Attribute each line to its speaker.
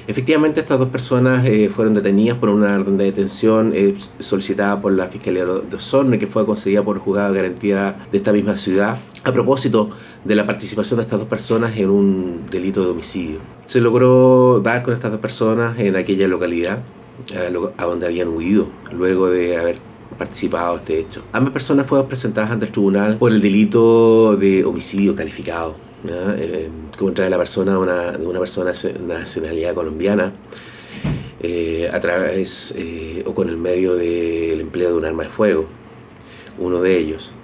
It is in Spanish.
Speaker 1: Efectivamente, estas dos personas fueron detenidas por una orden de detención solicitada por la Fiscalía de Osorno, que fue concedida por el Juzgado de Garantía de esta misma ciudad, a propósito de la participación de estas dos personas en un delito de homicidio. Se logró dar con estas dos personas en aquella localidad a donde habían huido luego de haber participado de este hecho. Ambas personas fueron presentadas ante el tribunal por el delito de homicidio calificado, ¿ya? Contra de la persona de una persona de nacionalidad colombiana, a través o con el medio del empleo de un arma de fuego, uno de ellos.